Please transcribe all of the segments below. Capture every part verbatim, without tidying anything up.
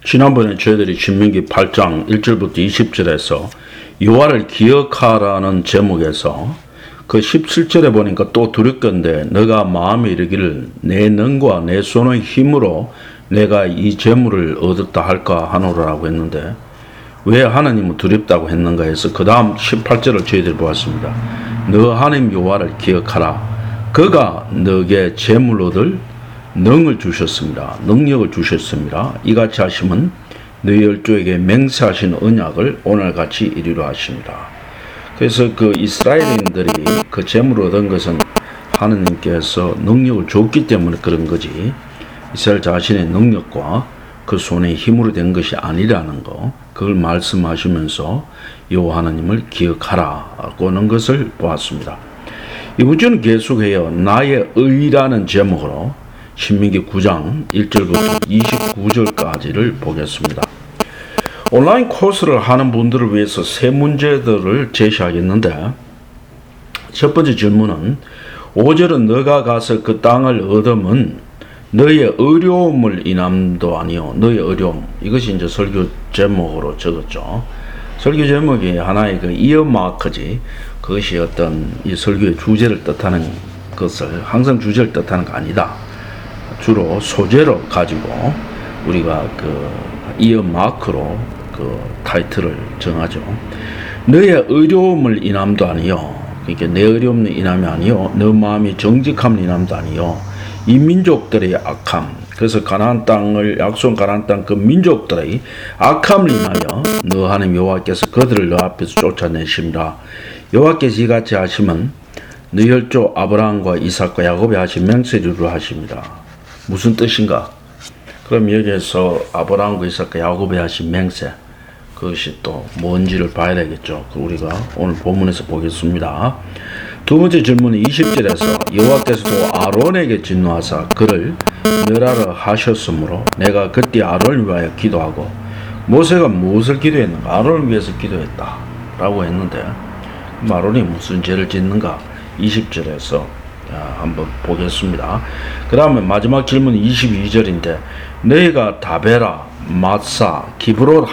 지난번에 저희들이 신명기 팔 장 일 절부터 이십 절에서 여호와를 기억하라는 제목에서 그 십칠 절에 보니까 또 두렵건대 너가 마음에 이르기를 내 능과 내 손의 힘으로 내가 이 재물을 얻었다 할까 하노라라고 했는데 왜 하나님은 두렵다고 했는가 해서 그 다음 십팔 절을 저희들이 보았습니다. 너 하나님 여호와를 기억하라. 그가 너에게 재물 얻을 능을 주셨습니다. 능력을 주셨습니다. 이같이 하시면 너희 열조에게 맹세하신 언약을 오늘같이 이루려 하십니다. 그래서 그 이스라엘인들이 그 재물을 얻은 것은 하느님께서 능력을 줬기 때문에 그런 거지 이스라엘 자신의 능력과 그 손의 힘으로 된 것이 아니라는 거, 그걸 말씀하시면서 여호와 하나님을 기억하라고 하는 것을 보았습니다. 이번 주는 계속해요. 나의 의라는 제목으로 신명기 구 장 일 절부터 이십구 절까지를 보겠습니다. 온라인 코र्스를 하는 분들을 위해서 세 문제들을 제시하겠는데, 첫 번째 질문은 오 절은 너가 가서 그 땅을 얻으면 너의 어려움을 인함도 아니요 너의 어려움, 이것이 이제 설교 제목으로 적었죠. 설교 제목이 하나의 그 이어마크지, 그것이 어떤 이 설교의 주제를 뜻하는 것을, 항상 주제를 뜻하는 거 아니다. 주로 소재로 가지고 우리가 그 이어마크로 그 타이틀을 정하죠. 너의 어려움을 인함도 아니요, 그러니까 내 어려움은 인함이 아니요 너 마음이 정직함을 인함도 아니요 이 민족들의 악함, 그래서 가나안 땅을 약속 가나안 땅 그 민족들의 악함을 인하여 너 하나님 여호와께서 그들을 너 앞에서 쫓아내십니다. 여호와께서 이같이 하시면 너 혈조 아브라함과 이삭과 야곱에 하신 맹세를 하십니다. 무슨 뜻인가? 그럼 여기에서 아브라함과 이삭과 야곱에 하신 맹세, 그것이 또 뭔지를 봐야 되겠죠. 우리가 오늘 본문에서 보겠습니다. 두 번째 질문은 이십 절에서 여호와께서 또 아론에게 진노하사 그를 멸하라 하셨으므로 내가 그때 아론을 위하여 기도하고, 모세가 무엇을 기도했는가? 아론을 위해서 기도했다 라고 했는데 아론이 무슨 죄를 짓는가? 이십 절에서 한번 보겠습니다. 그 다음에 마지막 질문은 이십이 절인데 너희가 다베라, 마사, 기브롯,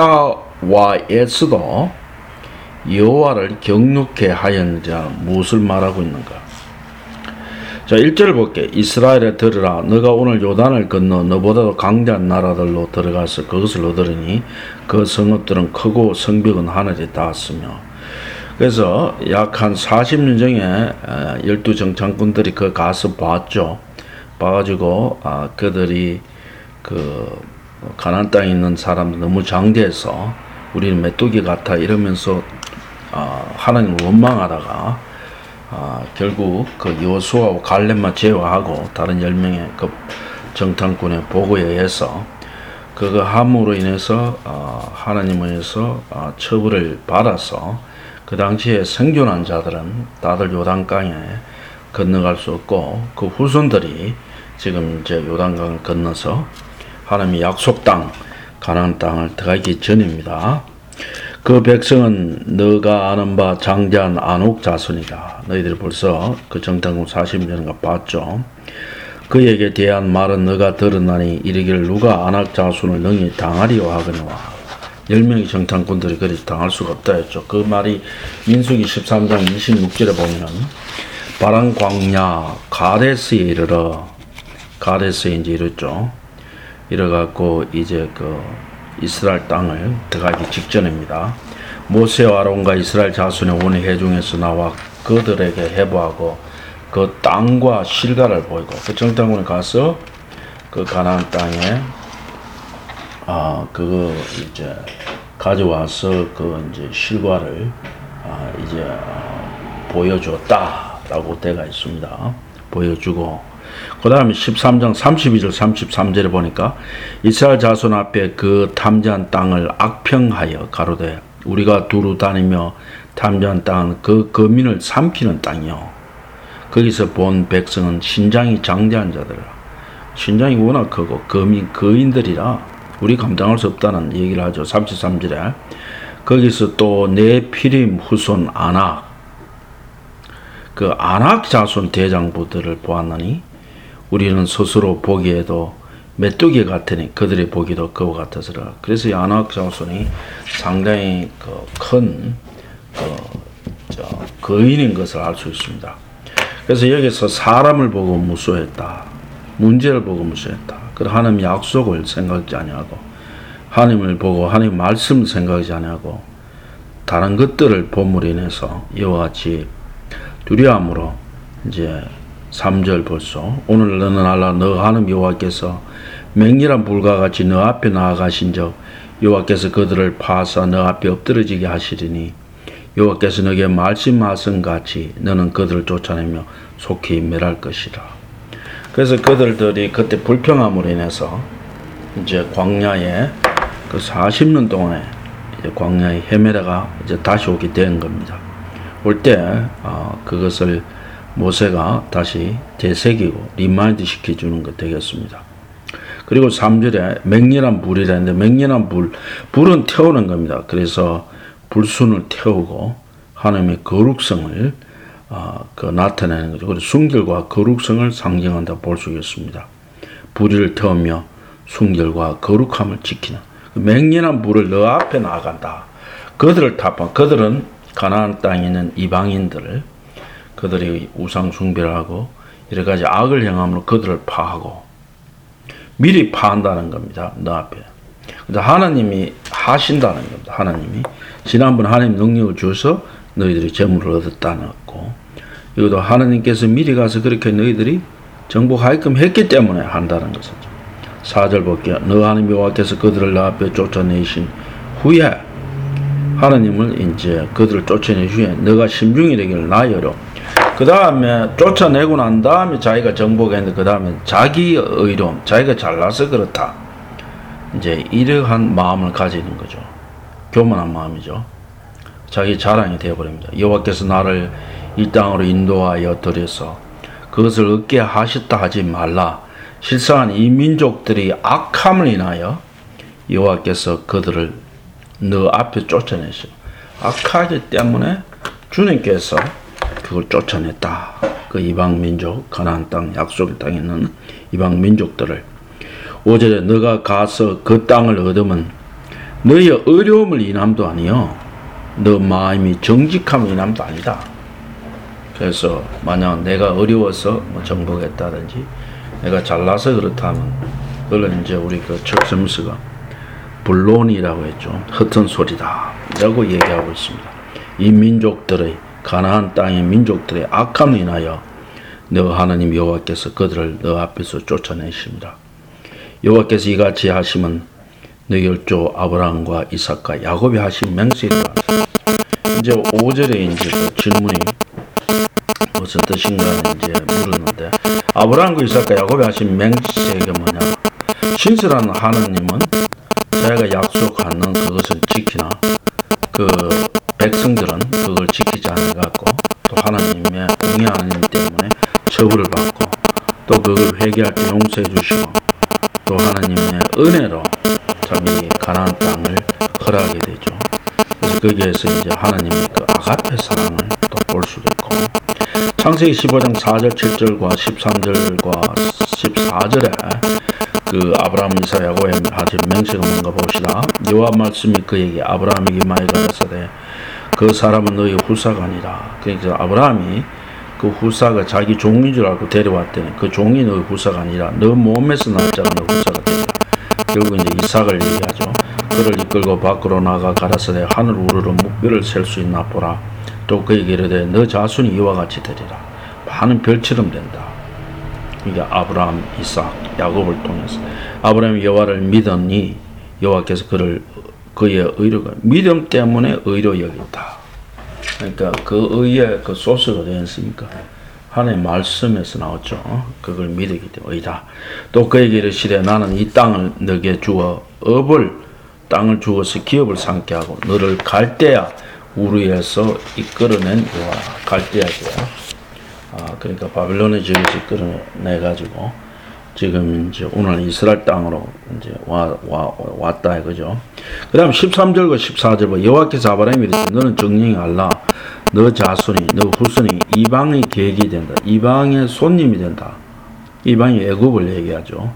핫다와에서도 여호와를 경luc케 하였느냐, 무엇을 말하고 있는가? 자, 일 절을 볼게. 이스라엘에 들으라. 너가 오늘 요단을 건너 너보다도 강대한 나라들로 들어가서 그것을 얻으리니 그 성읍들은 크고 성벽은 하늘에 닿았으며. 그래서 약 한 사십 년 전에 열두 정탐꾼들이 그 가서 봤죠. 봐가지고 아, 그들이 그 가나안 땅에 있는 사람들 너무 장대해서 우리는 메뚜기 같아 이러면서 아, 하나님을 원망하다가 아, 결국 그 여호수아와 갈렙만 제외하고 다른 열 명의 그 정탐꾼의 보고에 의해서 그거 함으로 인해서 아, 하나님에 의해서 아, 처벌을 받아서 그 당시에 생존한 자들은 다들 요단강에 건너갈 수 없고 그 후손들이 지금 이제 요단강을 건너서 하나님의 약속 땅 가나안 땅을 들어가기 전입니다. 그 백성은 너가 아는 바 장대한 안옥 자손이다. 너희들이 벌써 그 정탐꾼 사십 년인가 봤죠. 그에게 대한 말은 너가 들었나니 이르기를 누가 안악 자손을 능히 당하리요 하거니와. 열 명의 정탐꾼들이 그리 당할 수가 없다 했죠. 그 말이 민수기 십삼 장 이십육 절에 보면 바란 광야 가데스에 이르러, 가데스에 이제 이르죠. 이래갖고 이제 그 이스라엘 땅을 들어가기 직전입니다. 모세와 아론과 이스라엘 자손의 온 회중에서 나와 그들에게 해부하고 그 땅과 실과를 보이고, 그 정탐꾼에 가서 그 가나안 땅에 아 그거 이제 가져와서 그 이제 실과를 아 이제 어, 보여줬다라고 되가 있습니다. 보여주고, 그 다음에 십삼 장 삼십이 절 삼십삼 절에 보니까 이스라엘 자손 앞에 그 탐지한 땅을 악평하여 가로되 우리가 두루 다니며 탐지한 땅은 그 거민을 삼키는 땅이요. 거기서 본 백성은 신장이 장대한 자들이라. 신장이 워낙 크고 거민, 거인들이라 우리 감당할 수 없다는 얘기를 하죠. 삼십삼 절에 거기서 또 네피림 후손 아낙, 그 아낙 자손 대장부들을 보았나니 우리는 스스로 보기에도 메뚜기 같으니 그들이 보기도 그와 같아서라. 그래서 야노악 자손이 상당히 큰 그, 거인인 것을 알 수 있습니다. 그래서 여기서 사람을 보고 무서워했다. 문제를 보고 무서워했다. 그리고 하나님 약속을 생각지 아니하고 하나님을 보고 하나님 말씀을 생각하지 아니하고 다른 것들을 본물로 인해서 이와 같이 두려움으로 이제 삼 절 벌써 오늘 너는 알라 너 하나님 여호와께서 맹렬한 불과 같이 너 앞에 나아가신적 여호와께서 그들을 파사 너 앞에 엎드러지게 하시리니 여호와께서 너에게 말씀하신 같이 너는 그들을 쫓아내며 속히 멸할 것이라. 그래서 그들들이 그때 불평함으로 인해서 이제 광야에 그 사십 년 동안에 이제 광야에 헤매다가 이제 다시 오게 된 겁니다. 올 때 어, 그것을 모세가 다시 되새기고 리마인드 시켜주는 것 되겠습니다. 그리고 삼 절에 맹렬한 불이라는데 맹렬한 불, 불은 태우는 겁니다. 그래서 불순을 태우고 하나님의 거룩성을 어, 그 나타내는 거죠. 그리고 순결과 거룩성을 상징한다 볼 수 있습니다. 불을 태우며 순결과 거룩함을 지키는 맹렬한 불을 너 앞에 나아간다. 그들을 타파. 그들은 가나안 땅에 있는 이방인들을 그들이 우상 숭배를 하고 여러 가지 악을 행함으로 그들을 파하고 미리 파한다는 겁니다. 너 앞에. 근데 하나님이 하신다는 겁니다. 하나님이 지난번 하나님 능력을 주셔서 너희들이 재물을 얻었다는 거고 이것도 하나님께서 미리 가서 그렇게 너희들이 정복하게끔 했기 때문에 한다는 것이죠. 사 절 볼게요. 너 하나님 여호와께서 그들을 너 앞에 쫓아내신 후에 하나님을 이제 그들을 쫓아낸 후에 너가 심중히 되기를 나여로 그 다음에 쫓아내고 난 다음에 자기가 정복했는데 그 다음에 자기 의로움 자기가 잘나서 그렇다 이제 이러한 마음을 가지는 거죠. 교만한 마음이죠. 자기 자랑이 되어버립니다. 여호와께서 나를 이 땅으로 인도하여 들여서 그것을 얻게 하셨다 하지 말라. 실상은 이 민족들이 악함을 인하여 여호와께서 그들을 너 앞에 쫓아내시오. 악하기 때문에 주님께서 그걸 쫓아냈다. 그 이방 민족 가나안 땅 약속의 땅에 있는 이방 민족들을 오 절에 너가 가서 그 땅을 얻으면 너의 어려움을 인함도 아니요 너 마음이 정직함을 인함도 아니다. 그래서 만약 내가 어려워서 뭐 정복했다든지 내가 잘나서 그렇다면 그걸 이제 우리 그 척sem스가 불론이라고 했죠. 헛된 소리다 라고 얘기하고 있습니다. 이 민족들의 가나안 땅의 민족들의 악함을 인하여 너 하나님 여호와께서 그들을 너 앞에서 쫓아내십니다. 여호와께서 이같이 하시면 너 열조 아브라함과 이삭과 야곱이 하신 맹세를 이제 오 절에 이제 그 질문이 무슨 뜻인가 이제 물었는데 아브라함과 이삭과 야곱이 하신 맹세가 뭐냐? 신실한 하나님은 자기가 약속하는 그것을 지키나 그 백성들은 그걸 지키지 않아갖고 또 하나님의 공의 하나님 때문에 처벌을 받고 또 그걸 회개할 때 용서해 주시고 또 하나님의 은혜로 참 이 가나안 땅을 허락하게 되죠. 그래서 거기에서 이제 하나님의 그 아가페 사랑을 또 볼 수도 있고 창세기 십오 장 사 절 칠 절과 십삼 절과 십사 절에 그 아브라함 이삭 야곱의 하신 맹세가 뭔가 봅시다. 여호와 말씀이 그에게 아브라함에게 많이 가라사대 그 사람은 너의 후사가 아니라. 그러니까 아브라함이 그 후사가 자기 종인 줄 알고 데려왔더니 그 종이 너의 후사가 아니라 너 몸에서 날 자가 너의 후사가 되리라. 결국 이제 이삭을 얘기하죠. 그를 이끌고 밖으로 나가 가라사대 하늘 우르르 묵비를 셀 수 있나 보라. 또 그에게 이르되 너 자손이 이와 같이 되리라. 많은 별처럼 된다. 이게 아브라함, 이삭, 야곱을 통해서 아브라함이 여호와를 믿었니 여호와께서 그를 그의 의로가 믿음 때문에 의로 여겼다. 그러니까 그 의의 그 소스가 되었으니까 하나님의 말씀에서 나왔죠. 그걸 믿었기 때문에 의다. 또 그에게 이르시되 나는 이 땅을 너에게 주어 업을 땅을 주어서 기업을 삼게 하고 너를 갈대아 우르에서 이끌어낸 여호와. 갈대아지야. 아, 그러니까 바벨론의 지역에서 이끌어내 가지고 지금 이제 오늘 이스라엘 땅으로 이제 와, 와, 왔다 이거죠. 그 다음 십삼 절과 십사 절 여호와께서 아브라함에게 이르시되 너는 정령이 알라. 너 자손이 너 후손이 이방의 계획이 된다. 이방의 손님이 된다. 이방이 애굽을 얘기하죠.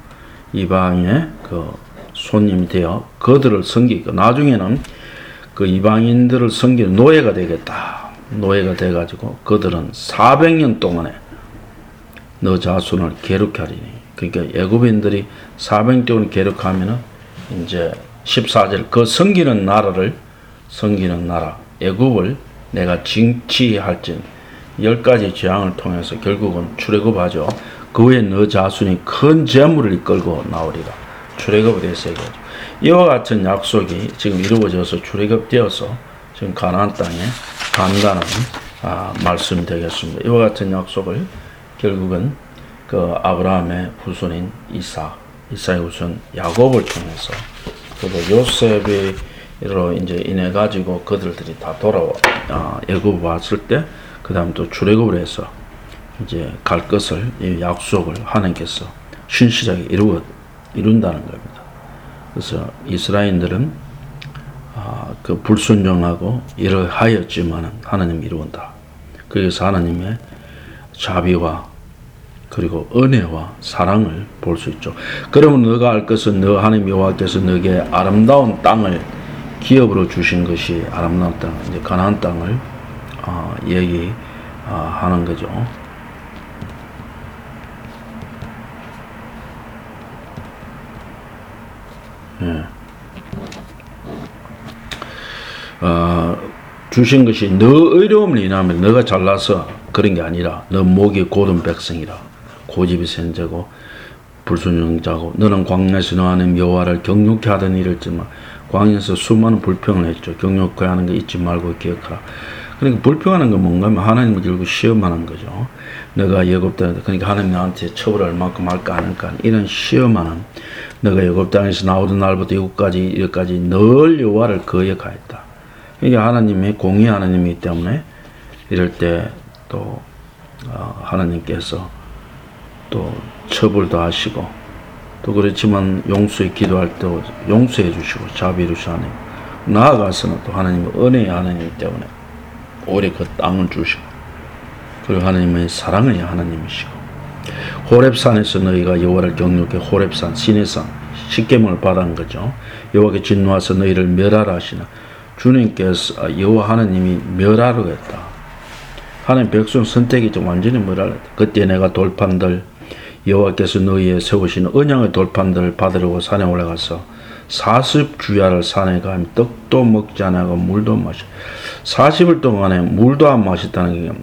이방의 그 손님이 되어 그들을 섬기고 나중에는 그 이방인들을 섬기는 노예가 되겠다. 노예가 돼가지고 그들은 사백 년 동안에 너 자손을 괴롭게 하리니. 그러니까 애굽인들이 사백 년 동안 괴롭하면은 이제 십사 절 그 섬기는 나라를 섬기는 나라 애굽을 내가 징치할진 열 가지 재앙을 통해서 결국은 출애굽하죠. 그 후에 너 자손이 큰 재물을 이끌고 나오리라. 출애굽에 대해서 얘기하죠. 이와 같은 약속이 지금 이루어져서 출애굽되어서 지금 가나안 땅에 간다는 아, 말씀이 되겠습니다. 이와 같은 약속을 결국은 그 아브라함의 후손인 이삭, 이삭의 후손 야곱을 통해서 그리고 요셉으로 이제 인해 가지고 그들들이 다 돌아와 아, 애굽 왔을 때 그 다음 또 출애굽을 해서 이제 갈 것을 이 약속을 하나님께서 신실하게 이루어 이룬다는 겁니다. 그래서 이스라엘들은 아, 그 불순종하고 이러하였지만은 하나님 이루었다. 그래서 하나님의 자비와 그리고 은혜와 사랑을 볼 수 있죠. 그러면 너가 알 것은 너 하나님 여호와께서 너에게 아름다운 땅을 기업으로 주신 것이 아름다운 땅, 이제 가나안 땅을 어, 얘기하는 어, 거죠. 예. 어, 주신 것이 너 의로움을 인하면 너가 잘나서 그런 게 아니라 너 목이 고든 백성이라 고집이 센 자고 불순종자고 너는 광야에서 너 하나님 여호와를 경욕케 하던 일이었지만 광야에서 수많은 불평을 했죠. 경욕케 하는 거 잊지 말고 기억하라. 그러니까 불평하는 건 뭔가 하면 하나님을 들고 시험하는 거죠. 내가 애굽 땅에 그러니까 하나님 나한테 처벌을 얼마큼 할까 안 할까 이런 시험하는 내가 애굽 땅에서 나오던 날부터 이곳까지 여기까지 늘 여호와를 거역하였다. 이게 하나님의 공의 하나님이기 때문에 이럴 때 또 어, 하나님께서 또 처벌도 하시고 또 그렇지만 용서에 기도할 때 용서해 주시고 자비로우신 하나님 나아가서는 또 하나님의 은혜의 하나님이기 때문에 오래 그 땅을 주시고 그리고 하나님의 사랑의 하나님이시고 호렙산에서 너희가 여호와를 경욕해 호렙산 시내산 십계명을 받은 거죠. 여호와께 진노하서 너희를 멸하라 하시나 주님께서 여호와 하나님이 멸하려겠다. 하나님 백성 선택이 좀 완전히 멸하려겠다. 그때 내가 돌판들 여호와께서 너희의 세우신 언약의 돌판들을 받으려고 산에 올라가서 사십 주야를 산에 가면 떡도 먹지 않고 물도 마시 사십 일 동안에 물도 안 마셨다는 게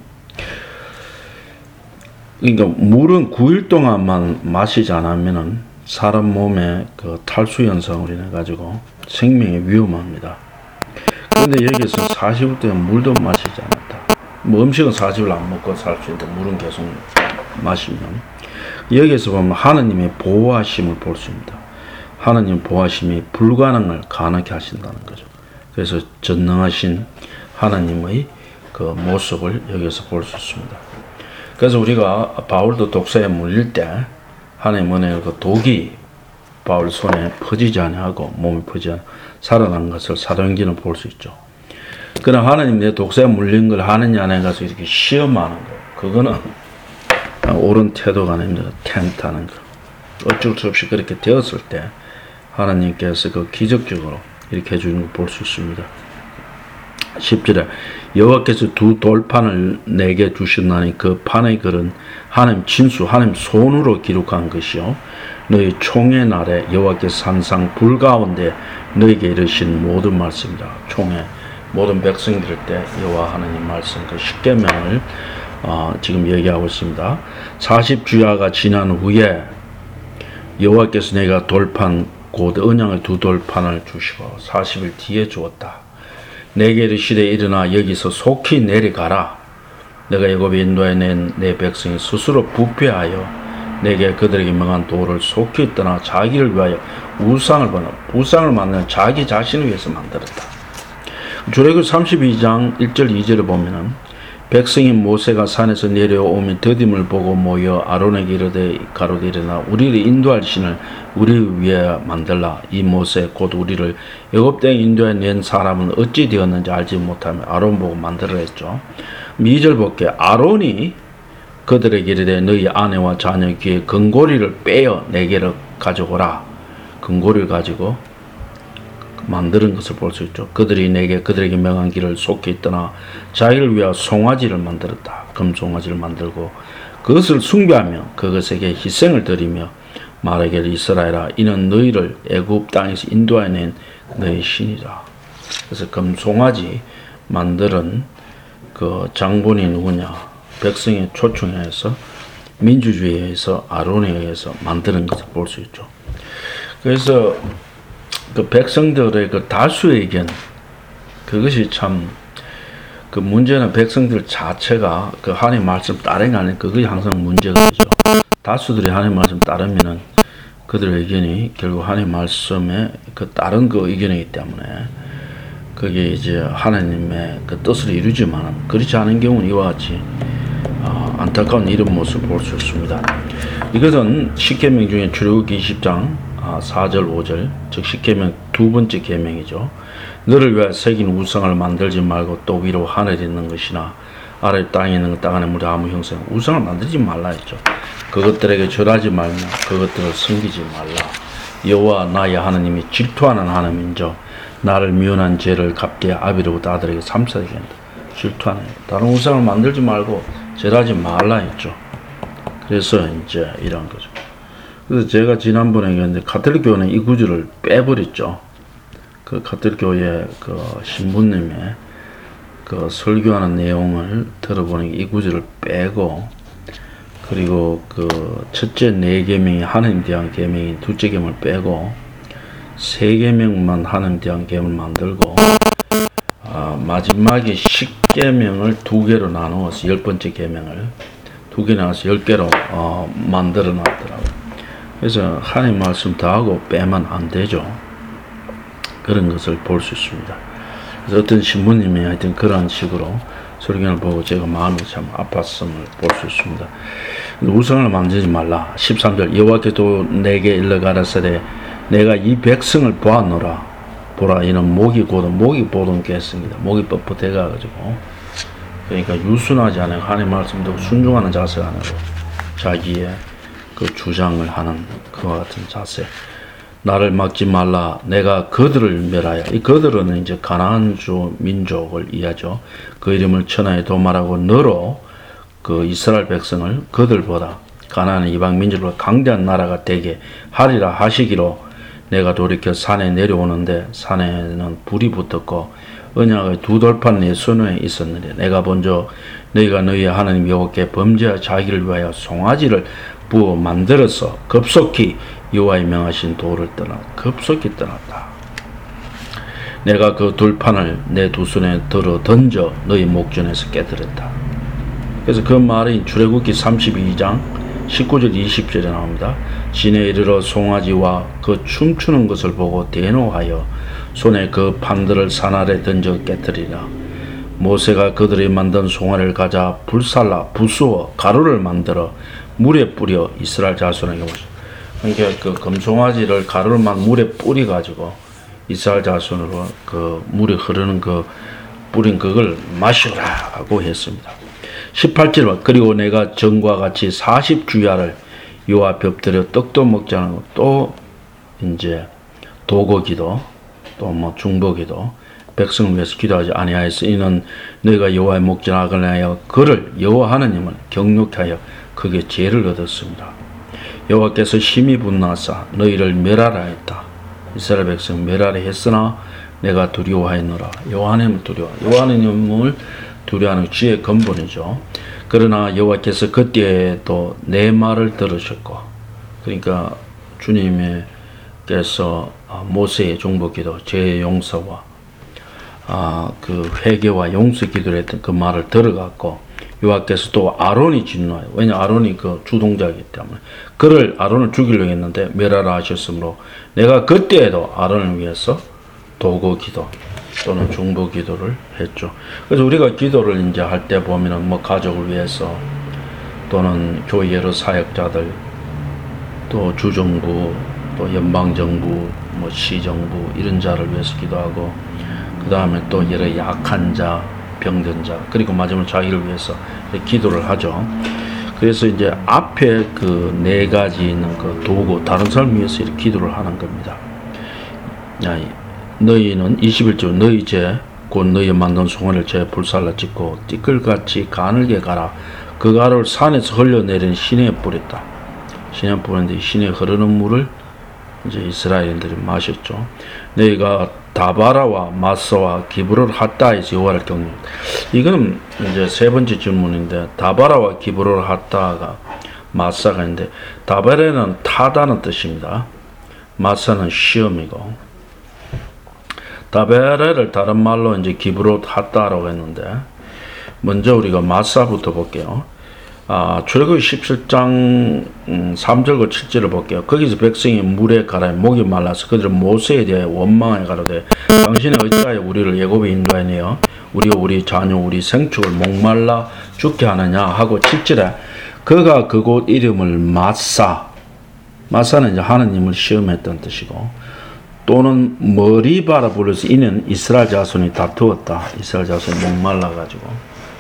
그러니까 물은 구 일 동안만 마시지 않으면은 사람 몸에 그 탈수 현상으로 인해 가지고 생명이 위험합니다. 그런데 여기서 사십 일 동안 물도 마시지 않았다. 뭐 음식은 사십 일 안 먹고 살 수 있는데 물은 계속 마시면 여기서 보면 하나님의 보호하심을 볼 수 있습니다. 하나님 보호하심이 불가능을 가능하게 하신다는 거죠. 그래서 전능하신 하나님의 그 모습을 여기서 볼 수 있습니다. 그래서 우리가 바울도 독사에 물릴 때 하나님 은혜의 그 독이 바울 손에 퍼지지 아니하고 몸이 퍼지지 않고 살아난 것을 사도행전을 볼 수 있죠. 그러나 하나님 내 독사에 물린 걸 하느냐 안 해가서 이렇게 시험하는 거예요. 그거는 옳은 태도가 아닙니다. 텐트하는 거. 어쩔 수 없이 그렇게 되었을 때 하나님께서 그 기적적으로 이렇게 해주는 걸 볼 수 있습니다. 십 절에 여호와께서 두 돌판을 내게 주셨나니 그 판의 글은 하나님 진수 하나님 손으로 기록한 것이요 너희 총회 날에 여호와께서 항상 불 가운데 너희에게 이르신 모든 말씀이다. 총회 모든 백성 들을 때 여호와 하나님 말씀 그 십계명을 어, 지금 얘기하고 있습니다. 사십 주야가 지난 후에 여호와께서 내가 돌판 곧 언약의 두 돌판을 주시고 사십 일 뒤에 주었다. 내게 이르시되 일어나 여기서 속히 내려가라. 내가 애굽에 인도해 낸 내 백성이 스스로 부패하여 내게 그들에게 명한 도를 속히 떠나 자기를 위하여 우상을 보나 우상을 만드는 자기 자신을 위해서 만들었다. 출애굽 삼십이 장 일 절 이 절을 보면은 백성인 모세가 산에서 내려오면 더딤을 보고 모여 아론에게 이르되 가로되 일어나 우리를 인도할 신을 우리 위에 만들라. 이 모세 곧 우리를 애굽 땅에 인도해 낸 사람은 어찌 되었는지 알지 못하며 아론 보고 만들어 했죠. 이 절 볼게. 아론이 그들에게 이르되 너희 아내와 자녀 귀에 금고리를 빼어 내게로 가져오라. 근거를 가지고 만드는 것을 볼 수 있죠. 그들이 내게 그들에게 명한 길을 속히 있더나 자기를 위하여 송아지를 만들었다. 금송아지를 만들고 그것을 숭배하며 그것에게 희생을 드리며 말하기를 이스라엘아 이는 너희를 애굽 땅에서 인도해낸 너희 신이다. 그래서 금송아지 만드는 그 장본이 누구냐? 백성의 초청에 의해서 민주주의에 의해서 아론에 의해서 만드는 것을 볼 수 있죠. 그래서 그 백성들의 그 다수의 의견 그것이 참 그 문제는 백성들 자체가 그 하나님 말씀 따르는 그것이 항상 문제가 되죠. 다수들이 하나님 말씀 따르면은 그들의 의견이 결국 하나님 말씀에 그 다른 그 의견이기 때문에 그게 이제 하나님의 그 뜻을 이루지만 그렇지 않은 경우는 이와 같이 어, 안타까운 이런 모습을 볼 수 있습니다. 이것은 십계명 중에 출애굽기 이십 장 아, 사 절 오 절 즉 십계명 두 번째 계명이죠. 너를 위하여 새긴 우상을 만들지 말고 또 위로 하늘에 있는 것이나 아래 땅에 있는 것 땅 안에 물에 아무 형상 우상을 만들지 말라 했죠. 그것들에게 절하지 말며 그것들을 섬기지 말라. 여호와 나의 하나님이 질투하는 하나님인저 나를 미워한 죄를 갚게 아비로부터 아들에게 삼사되게 한다. 질투하는 다른 우상을 만들지 말고 절하지 말라 했죠. 그래서 이제 이런 거죠. 그래서 제가 지난번에 얘기했는데 가톨릭 교회는 이 구절을 빼버렸죠. 그 가톨릭 교회 그 신부님의 그 설교하는 내용을 들어보니 이 구절을 빼고 그리고 그 첫째 네 계명이 하나님 대한 계명인 둘째 계명을 빼고 세 계명만 하나님 대한 계명을 만들고 아, 마지막에 십 계명을 두 개로 나누어서 열 번째 계명을 두 개 나눠서 열 개로 어, 만들어 놨더라고요. 그래서 하나님 말씀 다 하고 빼면 안 되죠. 그런 것을 볼 수 있습니다. 그래서 어떤 신부님이 하여튼 그런 식으로 설교를 보고 제가 마음이 참 아팠음을 볼 수 있습니다. 우상을 만들지 말라. 십삼 절 여호와께서 내게 일러 가라사대 내가 이 백성을 보았노라. 보라 이는 목이 고든 목이 보든 겠습니다. 목이 뻣뻣해 가지고 그러니까 유순하지 않은 하나님 말씀도 순종하는 자세가 아니고 자기의 그 주장을 하는 그와 같은 자세. 나를 막지 말라. 내가 그들을 멸하여. 이 그들은 이제 가나안주 민족을 이해하죠. 그 이름을 천하에 도말하고 너로 그 이스라엘 백성을 그들보다 가나안 이방 민족보다 강대한 나라가 되게 하리라 하시기로 내가 돌이켜 산에 내려오는데 산에는 불이 붙었고 언약의 두 돌판 내 손에 있었느니 내가 먼저 너희가 너희의 하나님 여호와께 범죄하 자기를 위하여 송아지를 부어 만들어서 급속히 여호와의 명하신 도를 떠나 급속히 떠났다. 내가 그 돌판을 내 두 손에 들어 던져 너희 목전에서 깨뜨렸다. 그래서 그 말이 출애굽기 삼십이 장 십구 절 이십 절에 나옵니다. 진에 이르러 송아지와 그 춤추는 것을 보고 대노하여 손에 그 판들을 산 아래 던져 깨뜨리라. 모세가 그들이 만든 송아리를 가져 불살라 부수어 가루를 만들어 물에 뿌려 이스라엘 자손에게 마시라. 그러니까 그 금송아지를 가루를 막 물에 뿌려 가지고 이스라엘 자손으로 그 물이 흐르는 그 뿌린 그걸 마시라고 했습니다. 십팔 절 그리고 내가 전과 같이 사십 주야를 여호와 앞에 엎드려 떡도 먹지 않고 또 이제 도고기도 또 뭐 중보기도 백성을 위해서 기도하지 아니하였으. 이는 너희가 여호와의 목전에 악을 하여 그를 여호와 하나님을 경욕하여 그게 죄를 얻었습니다. 여호와께서 심히 분노하사 너희를 멸하라 했다. 이스라엘 백성 멸하라 했으나 내가 두려워하였노라. 여호와 하나님을 두려워. 여호와 하나님을 두려워하는 지혜의 근본이죠. 그러나 여호와께서 그때에도 내 말을 들으셨고, 그러니까 주님께서 모세의 중보기도, 죄의 용서와 아, 그 회개와 용서 기도를 했던 그 말을 들어갔고, 여호와께서 또 아론이 진노하여, 왜냐 아론이 그 주동자이기 때문에 그를 아론을 죽이려고 했는데 멸하라 하셨으므로 내가 그때에도 아론을 위해서 도고 기도 또는 중보 기도를 했죠. 그래서 우리가 기도를 이제 할 때 보면은 뭐 가족을 위해서 또는 교회 여러 사역자들 또 주정부 또 연방정부 뭐 시정부 이런 자를 위해서 기도하고 그 다음에 또 여러 약한 자 병든 자 그리고 마지막으로 자기를 위해서 기도를 하죠. 그래서 이제 앞에 그 네 가지 있는 그 도구, 다른 사람 위해서 이렇게 기도를 하는 겁니다. 야, 너희는 이십일 절 너희 죄 곧 너희 만든 송아리를 죄 불살라 찍고 띠끌같이 가늘게 가라. 그 가루를 산에서 흘려내린 시내에 뿌렸다. 시내에 뿌렸는데 시내에 흐르는 물을 이제 이스라엘인들이 마셨죠. 너희가 다바라와 마사와 기브롤 핫다에서 여호와를 경외한다. 이거는 이제 세 번째 질문인데, 다바라와 기브롤 핫다가 마사가 있는데, 다바라는 타다는 뜻입니다. 마사는 시험이고, 다베레를 다른 말로 이제 기브롯 핫다라고 했는데, 먼저 우리가 마사부터 볼게요. 아, 출애굽기 십칠 장 음, 삼 절과 칠 절을 볼게요. 거기서 백성이 물에 가라 목이 말라서 그들은 모세에 대해 원망하여 가로되 당신이 어찌하여 우리를 애굽에 인도하니요 우리와 우리 자녀 우리 생축을 목말라 죽게 하느냐 하고 칠 절에 그가 그곳 이름을 마사, 마사는 이제 하느님을 시험했던 뜻이고, 또는 머리바라 불러서 이는 이스라엘 자손이 다투었다. 이스라엘 자손이 목말라 가지고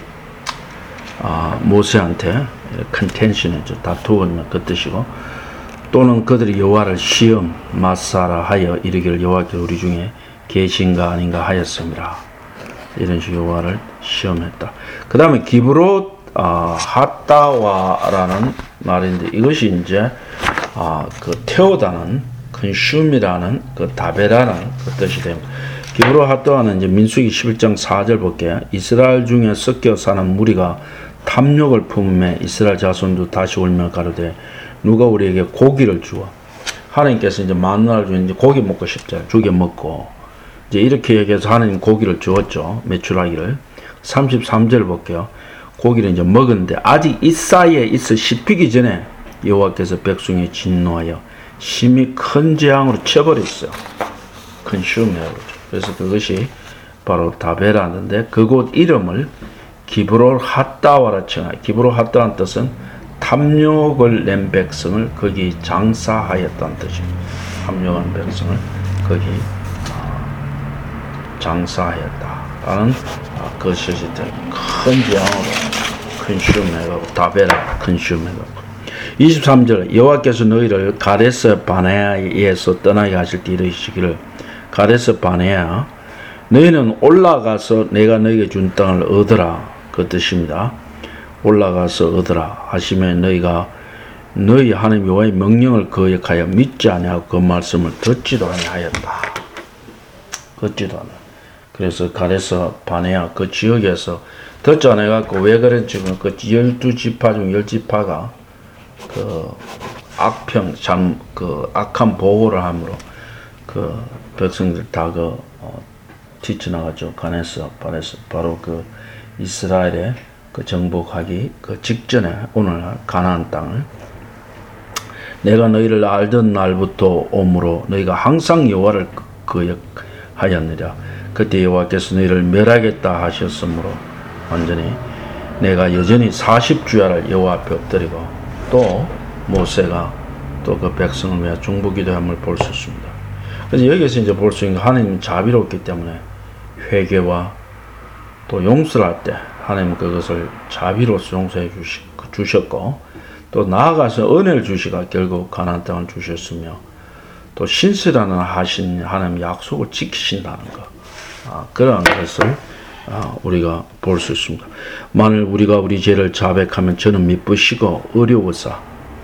아, 모세한테 컨텐션이죠. 다투었는 그 뜻이고, 또는 그들이 여호와를 시험 마사라 하여 이르기를 여호와께서 우리 중에 계신가 아닌가 하였습니다. 이런 식으로 여호와를 시험했다. 그 다음에 기브롯 아, 핫다와라는 말인데, 이것이 이제 아, 그 태우다는 컨슘이라는 그 다베라는 그 뜻이 됩니다. 기브롯 핫다와는 이제 민수기 십일 장 사 절 볼게요. 이스라엘 중에 섞여 사는 무리가 탐욕을 품음에 이스라엘 자손도 다시 울며 가로되 누가 우리에게 고기를 주어. 하나님께서 이제 만나를 주는데 고기 먹고 싶잖아요. 죽여 먹고 이제 이렇게 얘기해서 하나님 고기를 주었죠. 메추라기를. 삼십삼 절 볼게요. 고기를 이제 먹었는데 아직 이 사이에 있어 씹히기 전에 여호와께서 백성에 진노하여 심히 큰 재앙으로 쳐버렸어요. 큰 슈메로. 그래서 그것이 바로 다베라는데, 그곳 이름을 기브롯 핫다와라 칭하. 기브롯 핫다와는 뜻은 탐욕을 낸 백성을 거기 장사하였다는 뜻입니다. 탐욕한 백성을 거기 장사하였다라는 것이 큰 재앙으로 큰 슈메로 다베라 큰 슈메로. 이십삼 절 여호와께서 너희를 가데스 바네아에서 떠나게 하실 때 이르시기를 가데스 바네아 너희는 올라가서 내가 너희에게 준 땅을 얻으라 그 뜻입니다. 올라가서 얻으라 하시면 너희가 너희 하나님 여호와의 명령을 거역하여 믿지 아니하고 그 말씀을 듣지도 아니하였다. 듣지도 않아. 그래서 가데스 바네아 그 지역에서 듣지 않아갖고 왜 그랬지? 그 열두 지파 중 열 지파가 그 악평 참 그 악한 보호를 함으로 그 백성들 다그 어, 뒤쳐나갔죠. 가네스 바네스 바로 그 이스라엘의 그 정복하기 그 직전에 오늘날 가나안 땅을 내가 너희를 알던 날부터 오므로 너희가 항상 여호와를 거역하였느라. 그때 여호와께서 너희를 멸하겠다 하셨으므로 완전히 내가 여전히 사십 주야를 여호와 앞에 엎드리고 또 모세가 또 그 백성을 위해 중보기도함을 볼 수 있습니다. 그래서 여기서 이제 볼 수 있는 게 하나님은 자비롭기 때문에 회개와 또 용서를 할 때 하나님은 그것을 자비로서 용서해 주시, 주셨고, 또 나아가서 은혜를 주시가 결국 가나안 땅을 주셨으며, 또 신실하는 하신 하나님 약속을 지키신다는 것, 아, 그러한 것을 아, 우리가 볼 수 있습니다. 만일 우리가 우리 죄를 자백하면 저는 미쁘시고 어려워서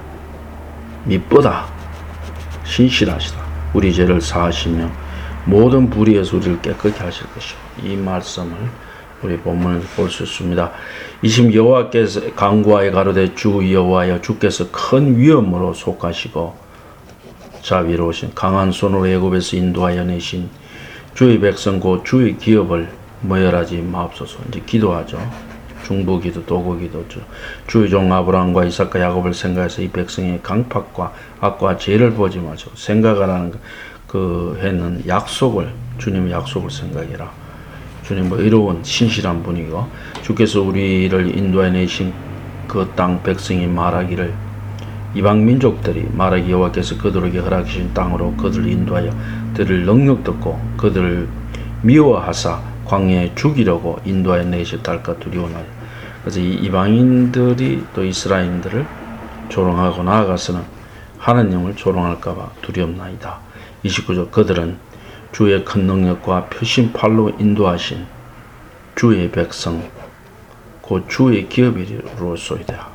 미쁘다 신실하시다 우리 죄를 사하시며 모든 불의에서 우리를 깨끗게 하실 것이요. 이 말씀을 우리 본문에서 볼 수 있습니다. 이십 여호와께서 강구하여 가로되 주 여호와여 주께서 큰 위엄으로 속하시고 자비로우신 강한 손으로 애굽에서 인도하여 내신 주의 백성 곧 주의 기업을 모열하지 마옵소서. 이제 기도하죠. 중보기도 도구기도죠. 주의 종 아브라함과 이삭과 야곱을 생각해서 이 백성의 강팍과 악과 죄를 보지 마시고 생각하라는 그 했는 약속을 주님의 약속을 생각해라. 주님 뭐 이로운 신실한 분이고 주께서 우리를 인도해 내신 그 땅 백성이 말하기를 이방 민족들이 말하기 여호와께서 그들에게 허락하신 땅으로 그들을 인도하여 그들을 능력 듣고 그들을 미워하사 광야에 죽이려고 인도하여 내셨달까 두려워하여 그래서 이 이방인들이 또 이스라엘인들을 조롱하고 나아가서는 하나님을 조롱할까봐 두렵나이다. 이십구 절 그들은 주의 큰 능력과 표심팔로 인도하신 주의 백성 곧 주의 기업이로소이다.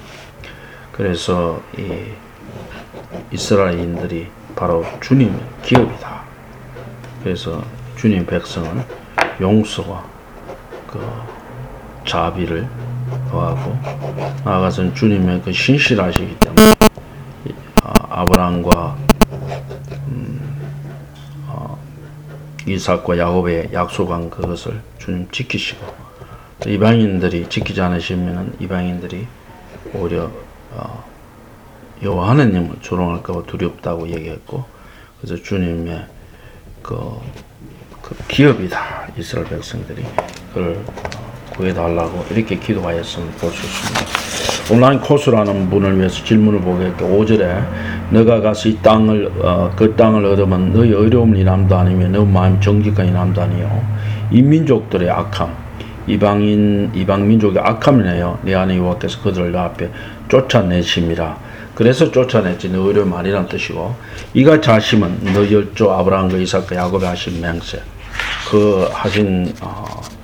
그래서 이 이스라엘인들이 바로 주님의 기업이다. 그래서 주님 백성은 용서와 그 자비를 더하고 나아가서는 주님의 그 신실하시기 때문에 아브라함과 음, 어, 이삭과 야곱의 약속한 그것을 주님 지키시고 이방인들이 지키지 않으시면은 이방인들이 오히려 어, 여호와 하나님을 조롱할까봐 두렵다고 얘기했고 그래서 주님의 그, 그 기업이다 이스라엘 백성들이 그걸 구해달라고 이렇게 기도하였음을 볼 수 있습니다. 온라인 코스라는 분을 위해서 질문을 보겠고 오 절에 너가 가서 이 땅을 어, 그 땅을 얻으면 너희 어려움을 인함도 아니며 너 마음 정직한 인함도 아니요 이 민족들의 악함 이방인 이방 민족의 악함이네요. 내 안에 여호와께서 그들을 너 앞에 쫓아내심이라. 그래서 쫓아냈지 너 어려움 아니란 뜻이고 이같이 하심은 너 열조 아브라함과 이삭과 야곱에 하신 맹세 그 하신 어,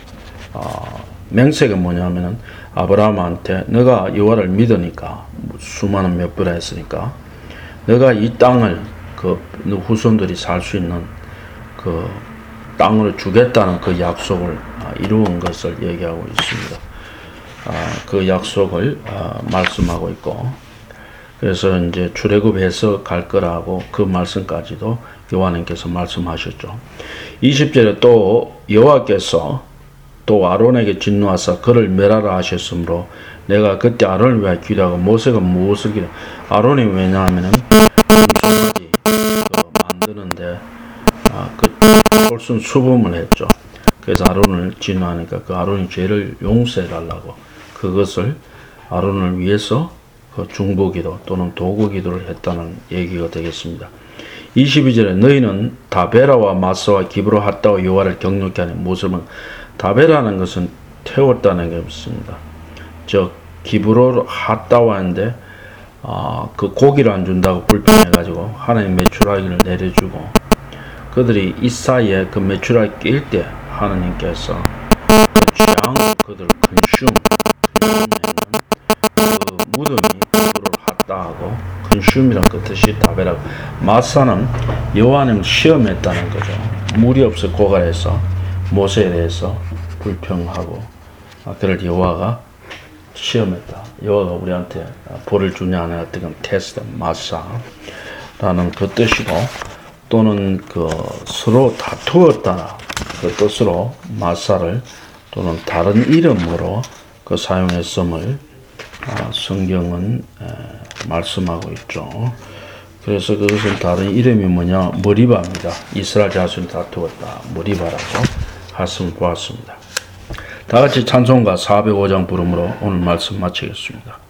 어, 맹세가 뭐냐면은 아브라함한테 너가 여호와를 믿으니까 수많은 몇 배라 했으니까 너가 이 땅을 그 후손들이 살 수 있는 그 땅으로 주겠다는 그 약속을 이루은 것을 얘기하고 있습니다. 아, 그 약속을 아, 말씀하고 있고 그래서 이제 출애굽해서 갈 거라고 그 말씀까지도 여호와님께서 말씀하셨죠. 이십 절에 또 여호와께서 또 아론에게 진노하사 그를 멸하라 하셨으므로 내가 그때 아론을 위하여 기도하고 모세가 무엇을 기도 아론이 왜냐하면은 금송아지 그 만드는데 아, 그 꼴순 수범을 했죠. 그래서 아론을 진노하니까 그 아론이 죄를 용서해 달라고 그것을 아론을 위해서 그 중보기도 또는 도구기도를 했다는 얘기가 되겠습니다. 이십이 절에 너희는 다베라와 마사와 기브로 핫다와 여호와를 경욕케 하는 모습은 다베라는 것은 태웠다는 게 없습니다. 저 기브로 핫다와 하는데 아, 그 고기를 안 준다고 불평해가지고 하나님 메추라기를 내려주고 그들이 이 사이에 그 메추라기 낄 때 하나님께서 그 재앙 그들 근슈움 그 무덤이 기브로 핫다하고 근슈움이란 그 뜻이 다베라고 마사는 여호와님을 시험했다는 거죠. 물이 없어 고갈해서 모세에 대해서 불평하고 아, 그를 여호와가 시험했다. 여호와가 우리한테 벌을 주냐 안 하냐 어떤 테스트 마사라는 그 뜻이고 또는 그 서로 다투었다 그 뜻으로 마사를 또는 다른 이름으로 그 사용했음을 아, 성경은 에, 말씀하고 있죠. 그래서 그것은 다른 이름이 뭐냐 머리바입니다. 이스라엘 자손이 다투었다 머리바라고 말씀을 보았습니다. 다같이 찬송가 사백오 장 부름으로 오늘 말씀 마치겠습니다.